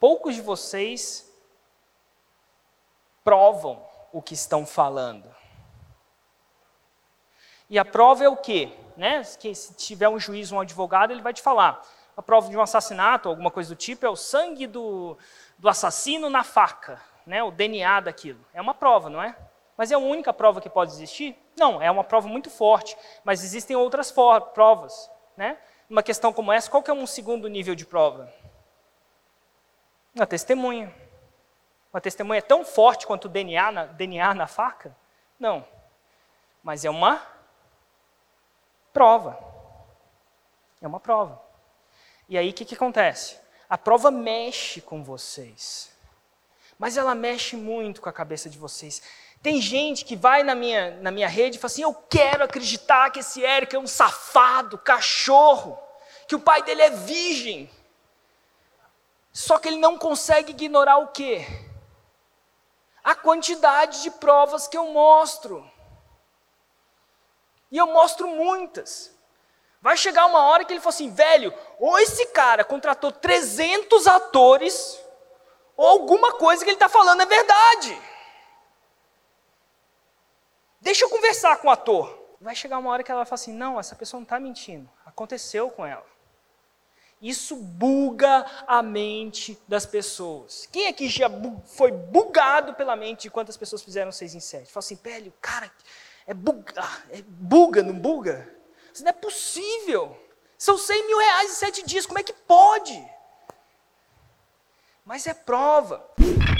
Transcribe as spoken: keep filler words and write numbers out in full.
poucos de vocês provam o que estão falando. E a prova é o quê? Né? Que se tiver um juiz, um advogado, ele vai te falar. A prova de um assassinato, alguma coisa do tipo, é o sangue do, do assassino na faca, né? O D N A daquilo. É uma prova, não é? Mas é a única prova que pode existir? Não, é uma prova muito forte, mas existem outras for- provas. Né? Uma questão como essa, qual que é um segundo nível de prova? Uma testemunha. Uma testemunha é tão forte quanto o D N A na, D N A na faca? Não. Mas é uma prova. É uma prova. E aí o que, que acontece? A prova mexe com vocês. Mas ela mexe muito com a cabeça de vocês. Tem gente que vai na minha, na minha rede e fala assim, eu quero acreditar que esse Érico é um safado, cachorro, que o pai dele é virgem. Só que ele não consegue ignorar o quê? A quantidade de provas que eu mostro. E eu mostro muitas. Vai chegar uma hora que ele fala assim, velho, ou esse cara contratou trezentos atores, ou alguma coisa que ele está falando é verdade. Deixa eu conversar com o ator. Vai chegar uma hora que ela vai falar assim, não, essa pessoa não está mentindo. Aconteceu com ela. Isso buga a mente das pessoas. Quem aqui já bu- foi bugado pela mente de quantas pessoas fizeram seis em sete? Fala assim, velho, cara, é buga, é buga, não buga? Isso não é possível. São cem mil reais em sete dias, como é que pode? Mas é prova.